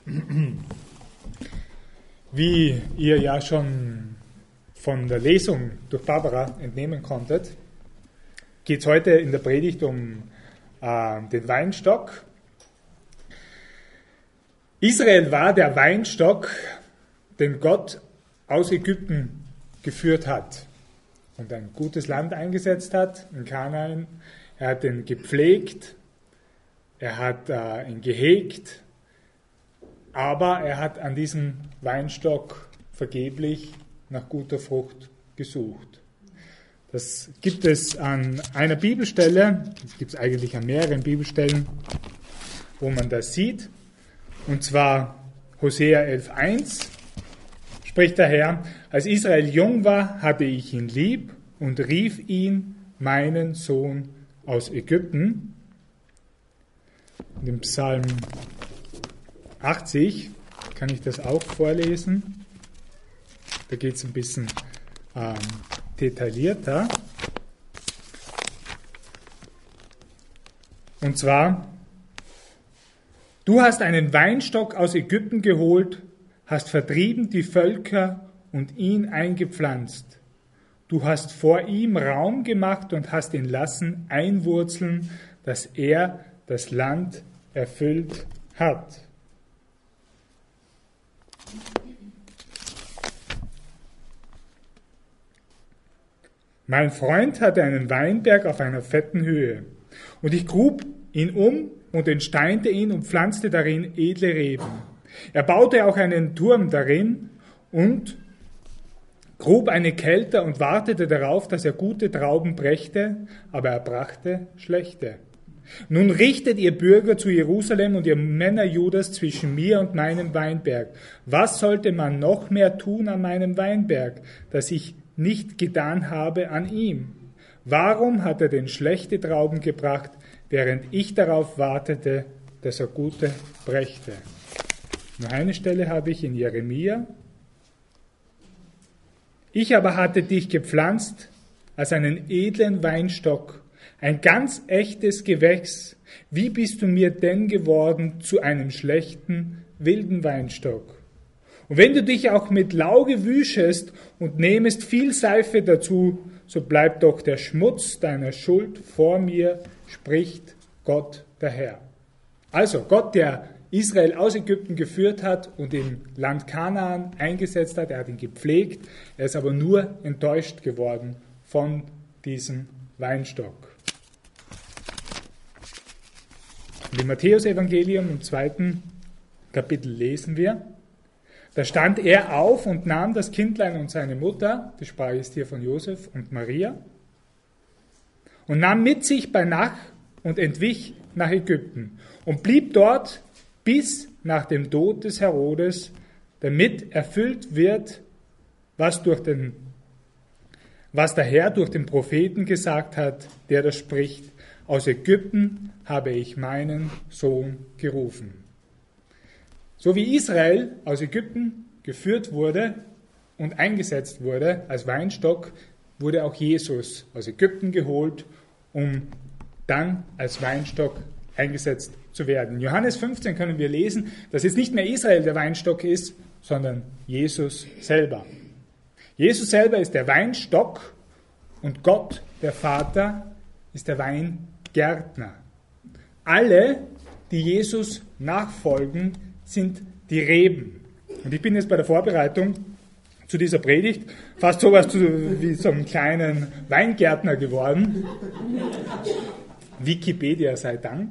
Wie ihr ja schon von der Lesung durch Barbara entnehmen konntet, geht es heute in der Predigt um den Weinstock. Israel war der Weinstock, den Gott aus Ägypten geführt hat und ein gutes Land eingesetzt hat, in Kanaan. Er hat ihn gepflegt, er hat ihn gehegt, aber er hat an diesem Weinstock vergeblich nach guter Frucht gesucht. Das gibt es an einer Bibelstelle, das gibt es eigentlich an mehreren Bibelstellen, wo man das sieht. Und zwar Hosea 11,1 spricht der Herr: Als Israel jung war, hatte ich ihn lieb und rief ihn meinen Sohn aus Ägypten. Und im Psalm 80 kann ich das auch vorlesen. Da geht es ein bisschen detaillierter. Und zwar: Du hast einen Weinstock aus Ägypten geholt, hast vertrieben die Völker und ihn eingepflanzt. Du hast vor ihm Raum gemacht und hast ihn lassen einwurzeln, dass er das Land erfüllt hat. Mein Freund hatte einen Weinberg auf einer fetten Höhe, und ich grub ihn um und entsteinte ihn und pflanzte darin edle Reben. Er baute auch einen Turm darin und grub eine Kelter und wartete darauf, dass er gute Trauben brächte, aber er brachte schlechte. Nun richtet ihr Bürger zu Jerusalem und ihr Männer Judas zwischen mir und meinem Weinberg. Was sollte man noch mehr tun an meinem Weinberg, dass ich nicht getan habe an ihm? Warum hat er denn schlechte Trauben gebracht, während ich darauf wartete, dass er gute brächte? Noch eine Stelle habe ich in Jeremia. Ich aber hatte dich gepflanzt als einen edlen Weinstock, ein ganz echtes Gewächs. Wie bist du mir denn geworden zu einem schlechten, wilden Weinstock? Und wenn du dich auch mit Lauge wüschest und nehmest viel Seife dazu, so bleibt doch der Schmutz deiner Schuld vor mir, spricht Gott der Herr. Also Gott, der Israel aus Ägypten geführt hat und im Land Kanaan eingesetzt hat, er hat ihn gepflegt, er ist aber nur enttäuscht geworden von diesem Weinstock. Im Matthäus-Evangelium im 2. Kapitel lesen wir: Da stand er auf und nahm das Kindlein und seine Mutter, die Sprache ist hier von Josef und Maria, und nahm mit sich bei Nacht und entwich nach Ägypten und blieb dort bis nach dem Tod des Herodes, damit erfüllt wird, was der Herr durch den Propheten gesagt hat, der das spricht: Aus Ägypten habe ich meinen Sohn gerufen. So wie Israel aus Ägypten geführt wurde und eingesetzt wurde als Weinstock, wurde auch Jesus aus Ägypten geholt, um dann als Weinstock eingesetzt zu werden. In Johannes 15 können wir lesen, dass jetzt nicht mehr Israel der Weinstock ist, sondern Jesus selber. Jesus selber ist der Weinstock und Gott, der Vater, ist der Weingärtner. Alle, die Jesus nachfolgen, sind die Reben. Und ich bin jetzt bei der Vorbereitung zu dieser Predigt fast sowas wie so einen kleinen Weingärtner geworden. Wikipedia sei Dank.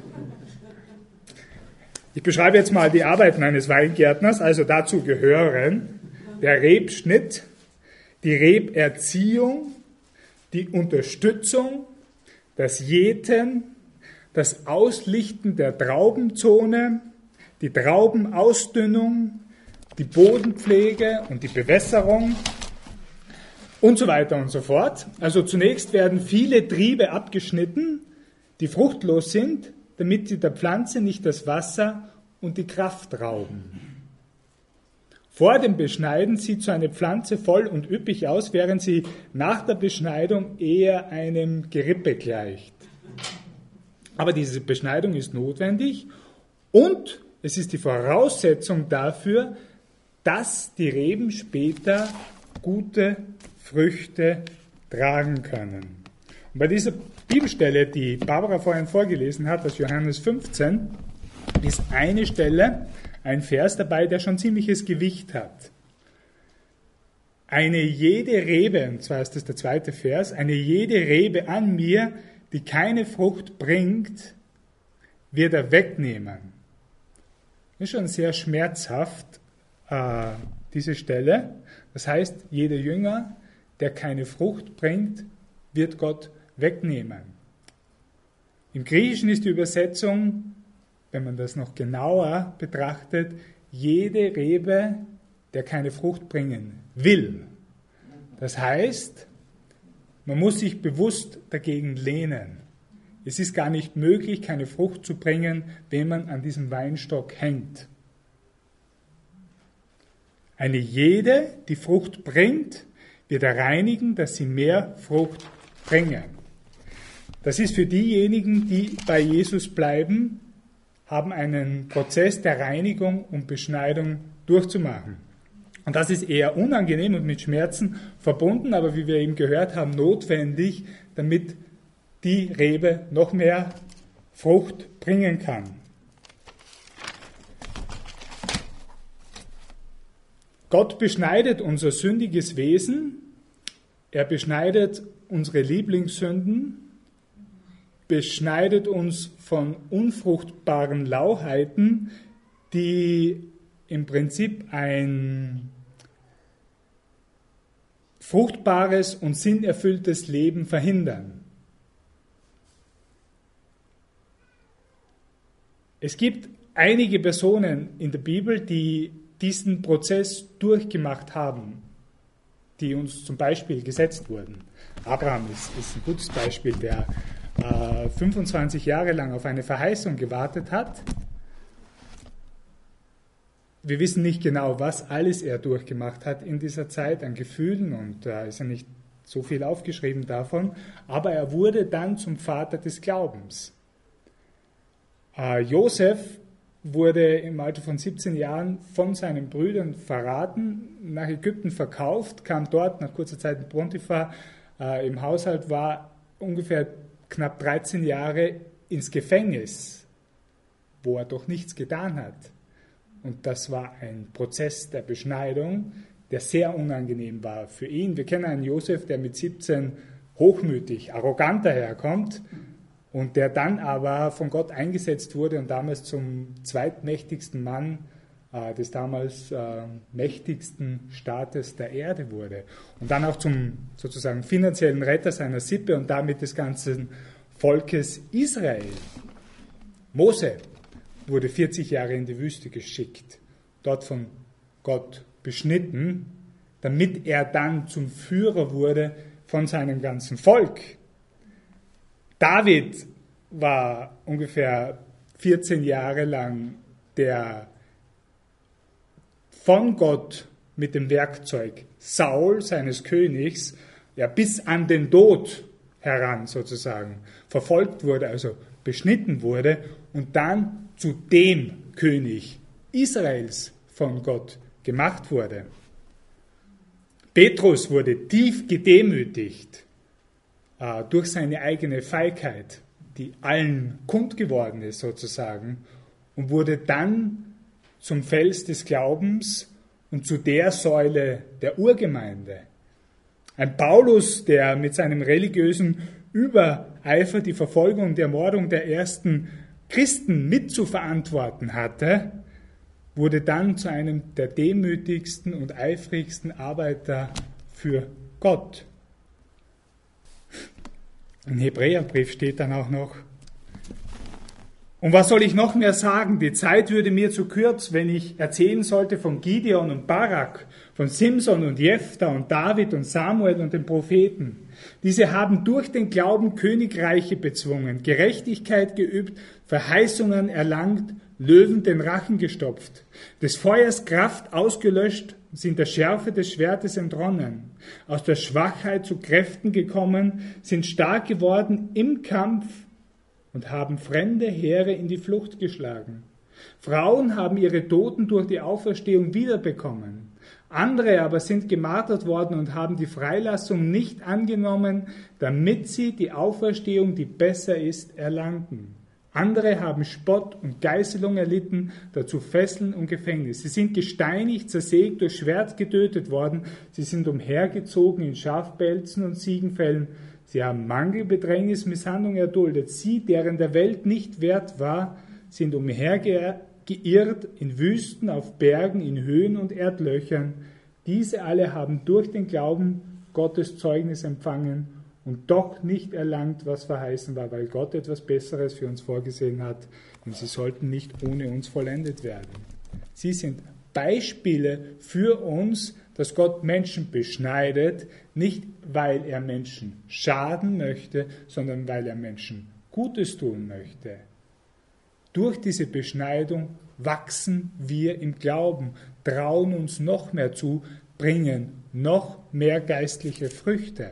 Ich beschreibe jetzt mal die Arbeiten eines Weingärtners. Also dazu gehören der Rebschnitt, die Reberziehung, die Unterstützung, das Jäten, das Auslichten der Traubenzone, die Traubenausdünnung, die Bodenpflege und die Bewässerung und so weiter und so fort. Also zunächst werden viele Triebe abgeschnitten, die fruchtlos sind, damit sie der Pflanze nicht das Wasser und die Kraft rauben. Vor dem Beschneiden sieht so eine Pflanze voll und üppig aus, während sie nach der Beschneidung eher einem Gerippe gleicht. Aber diese Beschneidung ist notwendig und es ist die Voraussetzung dafür, dass die Reben später gute Früchte tragen können. Und bei dieser Bibelstelle, die Barbara vorhin vorgelesen hat, aus Johannes 15, ist eine Stelle, ein Vers dabei, der schon ziemliches Gewicht hat. Eine jede Rebe, und zwar ist das der zweite Vers, eine jede Rebe an mir, die keine Frucht bringt, wird er wegnehmen. Das ist schon sehr schmerzhaft, diese Stelle. Das heißt, jeder Jünger, der keine Frucht bringt, wird Gott wegnehmen. Im Griechischen ist die Übersetzung, wenn man das noch genauer betrachtet, jede Rebe, der keine Frucht bringen will. Das heißt, man muss sich bewusst dagegen lehnen. Es ist gar nicht möglich, keine Frucht zu bringen, wenn man an diesem Weinstock hängt. Eine jede, die Frucht bringt, wird er reinigen, dass sie mehr Frucht bringen. Das ist für diejenigen, die bei Jesus bleiben, haben einen Prozess der Reinigung und Beschneidung durchzumachen. Und das ist eher unangenehm und mit Schmerzen verbunden, aber wie wir eben gehört haben, notwendig, damit die Rebe noch mehr Frucht bringen kann. Gott beschneidet unser sündiges Wesen, er beschneidet unsere Lieblingssünden, beschneidet uns von unfruchtbaren Lauheiten, die im Prinzip ein fruchtbares und sinnerfülltes Leben verhindern. Es gibt einige Personen in der Bibel, die diesen Prozess durchgemacht haben, die uns zum Beispiel gesetzt wurden. Abraham ist ein gutes Beispiel, der 25 Jahre lang auf eine Verheißung gewartet hat. Wir wissen nicht genau, was alles er durchgemacht hat in dieser Zeit an Gefühlen und da ist ja nicht so viel aufgeschrieben davon, aber er wurde dann zum Vater des Glaubens. Josef wurde im Alter von 17 Jahren von seinen Brüdern verraten, nach Ägypten verkauft, kam dort nach kurzer Zeit in Potiphar im Haushalt, war ungefähr knapp 13 Jahre ins Gefängnis, wo er doch nichts getan hat. Und das war ein Prozess der Beschneidung, der sehr unangenehm war für ihn. Wir kennen einen Josef, der mit 17 hochmütig, arrogant daherkommt und der dann aber von Gott eingesetzt wurde und damals zum zweitmächtigsten Mann des damals mächtigsten Staates der Erde wurde. Und dann auch zum sozusagen finanziellen Retter seiner Sippe und damit des ganzen Volkes Israel. Mose wurde 40 Jahre in die Wüste geschickt, dort von Gott beschnitten, damit er dann zum Führer wurde von seinem ganzen Volk. David war ungefähr 14 Jahre lang der von Gott mit dem Werkzeug Saul, seines Königs, ja, bis an den Tod heran sozusagen verfolgt wurde, also beschnitten wurde und dann zu dem König Israels von Gott gemacht wurde. Petrus wurde tief gedemütigt durch seine eigene Feigheit, die allen kund geworden ist sozusagen, und wurde dann zum Fels des Glaubens und zu der Säule der Urgemeinde. Ein Paulus, der mit seinem religiösen Übereifer die Verfolgung und die Ermordung der ersten Christen mitzuverantworten hatte, wurde dann zu einem der demütigsten und eifrigsten Arbeiter für Gott. Im Hebräerbrief steht dann auch noch: Und was soll ich noch mehr sagen? Die Zeit würde mir zu kurz, wenn ich erzählen sollte von Gideon und Barak, von Simson und Jephthah und David und Samuel und den Propheten. Diese haben durch den Glauben Königreiche bezwungen, Gerechtigkeit geübt, Verheißungen erlangt, Löwen den Rachen gestopft, des Feuers Kraft ausgelöscht, sind der Schärfe des Schwertes entronnen, aus der Schwachheit zu Kräften gekommen, sind stark geworden im Kampf und haben fremde Heere in die Flucht geschlagen. Frauen haben ihre Toten durch die Auferstehung wiederbekommen. Andere aber sind gemartert worden und haben die Freilassung nicht angenommen, damit sie die Auferstehung, die besser ist, erlangten. Andere haben Spott und Geißelung erlitten, dazu Fesseln und Gefängnis. Sie sind gesteinigt, zersägt, durch Schwert getötet worden. Sie sind umhergezogen in Schafpelzen und Ziegenfellen. Sie haben Mangel, Bedrängnis, Misshandlung erduldet. Sie, deren der Welt nicht wert war, sind umhergeirrt in Wüsten, auf Bergen, in Höhen und Erdlöchern. Diese alle haben durch den Glauben Gottes Zeugnis empfangen und doch nicht erlangt, was verheißen war, weil Gott etwas Besseres für uns vorgesehen hat, und sie sollten nicht ohne uns vollendet werden. Sie sind Beispiele für uns, dass Gott Menschen beschneidet, nicht weil er Menschen schaden möchte, sondern weil er Menschen Gutes tun möchte. Durch diese Beschneidung wachsen wir im Glauben, trauen uns noch mehr zu, bringen noch mehr geistliche Früchte.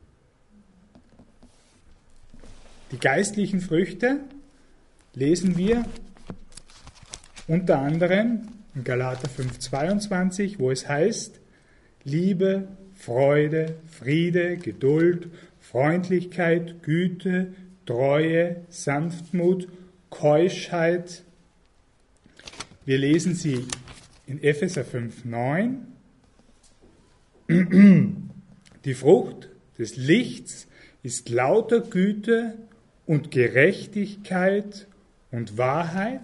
Die geistlichen Früchte lesen wir unter anderem in Galater 5,22, wo es heißt: Liebe, Freude, Friede, Geduld, Freundlichkeit, Güte, Treue, Sanftmut, Keuschheit. Wir lesen sie in Epheser 5,9. Die Frucht des Lichts ist lauter Güte und Gerechtigkeit und Wahrheit.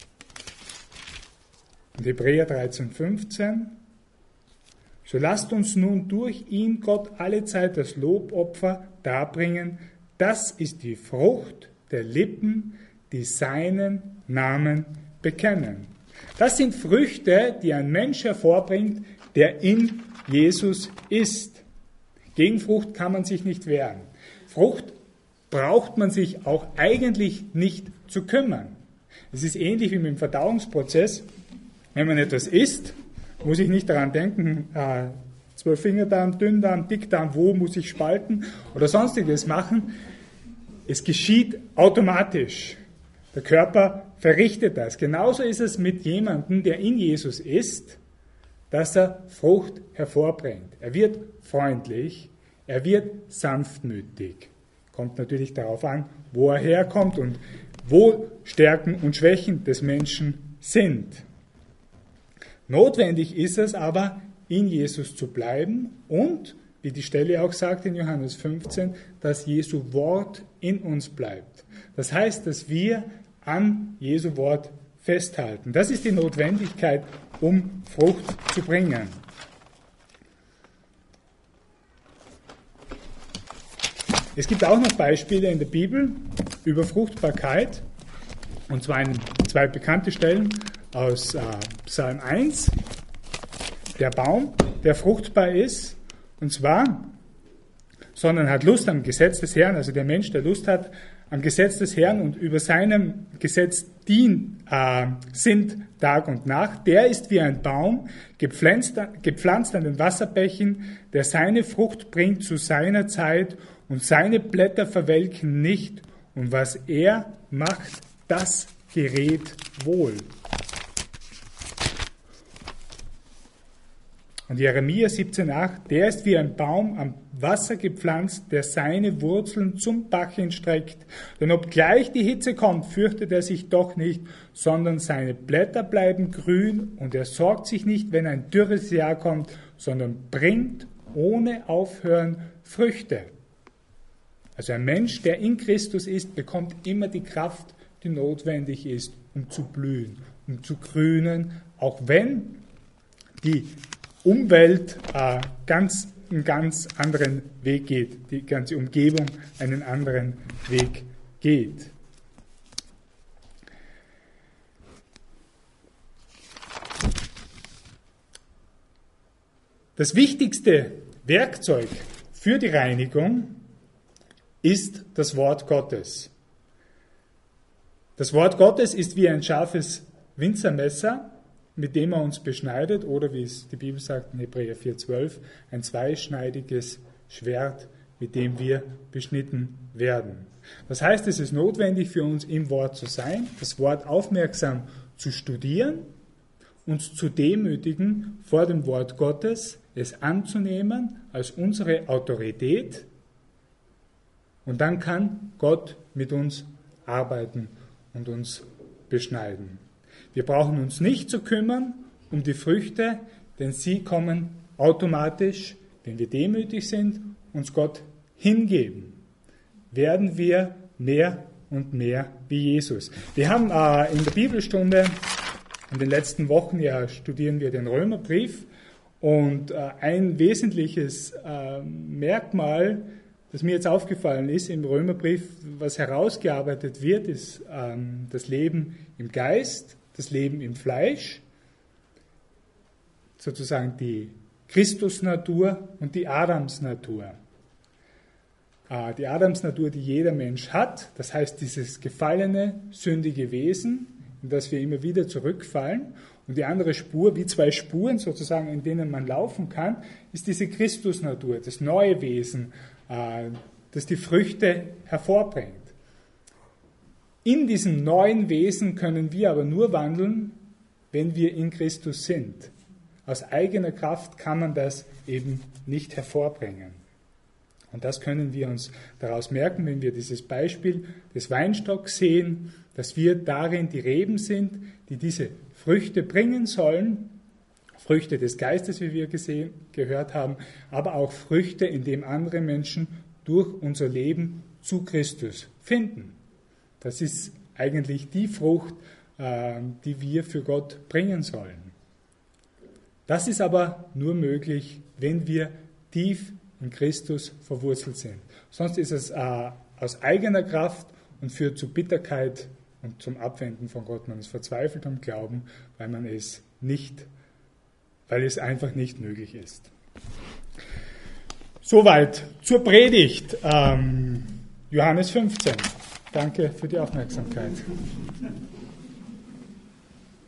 Und Hebräer 13,15. So lasst uns nun durch ihn Gott allezeit das Lobopfer darbringen. Das ist die Frucht der Lippen, die seinen Namen bekennen. Das sind Früchte, die ein Mensch hervorbringt, der in Jesus ist. Gegen Frucht kann man sich nicht wehren. Frucht braucht man sich auch eigentlich nicht zu kümmern. Es ist ähnlich wie mit dem Verdauungsprozess. Wenn man etwas isst, muss ich nicht daran denken, 12-Fingerdarm, Dünndarm, Dickdarm, wo muss ich spalten oder sonstiges machen. Es geschieht automatisch. Der Körper verrichtet das. Genauso ist es mit jemandem, der in Jesus ist, dass er Frucht hervorbringt. Er wird freundlich, er wird sanftmütig. Kommt natürlich darauf an, wo er herkommt und wo Stärken und Schwächen des Menschen sind. Notwendig ist es aber, in Jesus zu bleiben und, wie die Stelle auch sagt in Johannes 15, dass Jesu Wort in uns bleibt. Das heißt, dass wir an Jesu Wort festhalten. Das ist die Notwendigkeit, um Frucht zu bringen. Es gibt auch noch Beispiele in der Bibel über Fruchtbarkeit, und zwar in zwei bekannte Stellen aus Psalm 1. Der Baum, der fruchtbar ist, und zwar, sondern hat Lust am Gesetz des Herrn, also der Mensch, der Lust hat am Gesetz des Herrn und über seinem Gesetz sinnt Tag und Nacht, der ist wie ein Baum, gepflanzt an den Wasserbächen, der seine Frucht bringt zu seiner Zeit und seine Blätter verwelken nicht, und was er macht, das gerät wohl. Und Jeremia 17,8, der ist wie ein Baum am Wasser gepflanzt, der seine Wurzeln zum Bach hinstreckt. Denn obgleich die Hitze kommt, fürchtet er sich doch nicht, sondern seine Blätter bleiben grün und er sorgt sich nicht, wenn ein dürres Jahr kommt, sondern bringt ohne Aufhören Früchte. Also ein Mensch, der in Christus ist, bekommt immer die Kraft, die notwendig ist, um zu blühen, um zu grünen, auch wenn die Umwelt einen ganz anderen Weg geht, die ganze Umgebung einen anderen Weg geht. Das wichtigste Werkzeug für die Reinigung ist das Wort Gottes. Das Wort Gottes ist wie ein scharfes Winzermesser, mit dem er uns beschneidet, oder wie es die Bibel sagt in Hebräer 4,12, ein zweischneidiges Schwert, mit dem wir beschnitten werden. Das heißt, es ist notwendig für uns, im Wort zu sein, das Wort aufmerksam zu studieren, uns zu demütigen vor dem Wort Gottes, es anzunehmen als unsere Autorität, und dann kann Gott mit uns arbeiten und uns beschneiden. Wir brauchen uns nicht zu kümmern um die Früchte, denn sie kommen automatisch, wenn wir demütig sind, uns Gott hingeben, werden wir mehr und mehr wie Jesus. Wir haben in der Bibelstunde in den letzten Wochen studieren wir den Römerbrief, und ein wesentliches Merkmal, das mir jetzt aufgefallen ist im Römerbrief, was herausgearbeitet wird, ist das Leben im Geist, das Leben im Fleisch, sozusagen die Christusnatur und die Adamsnatur. Die Adamsnatur, die jeder Mensch hat, das heißt dieses gefallene, sündige Wesen, in das wir immer wieder zurückfallen. Und die andere Spur, wie zwei Spuren sozusagen, in denen man laufen kann, ist diese Christusnatur, das neue Wesen, das die Früchte hervorbringt. In diesem neuen Wesen können wir aber nur wandeln, wenn wir in Christus sind. Aus eigener Kraft kann man das eben nicht hervorbringen. Und das können wir uns daraus merken, wenn wir dieses Beispiel des Weinstocks sehen, dass wir darin die Reben sind, die diese Früchte bringen sollen, Früchte des Geistes, wie wir gehört haben, aber auch Früchte, indem andere Menschen durch unser Leben zu Christus finden. Das ist eigentlich die Frucht, die wir für Gott bringen sollen. Das ist aber nur möglich, wenn wir tief in Christus verwurzelt sind. Sonst ist es aus eigener Kraft und führt zu Bitterkeit und zum Abwenden von Gott. Man ist verzweifelt am Glauben, weil es einfach nicht möglich ist. Soweit zur Predigt. Johannes 15. Danke für die Aufmerksamkeit.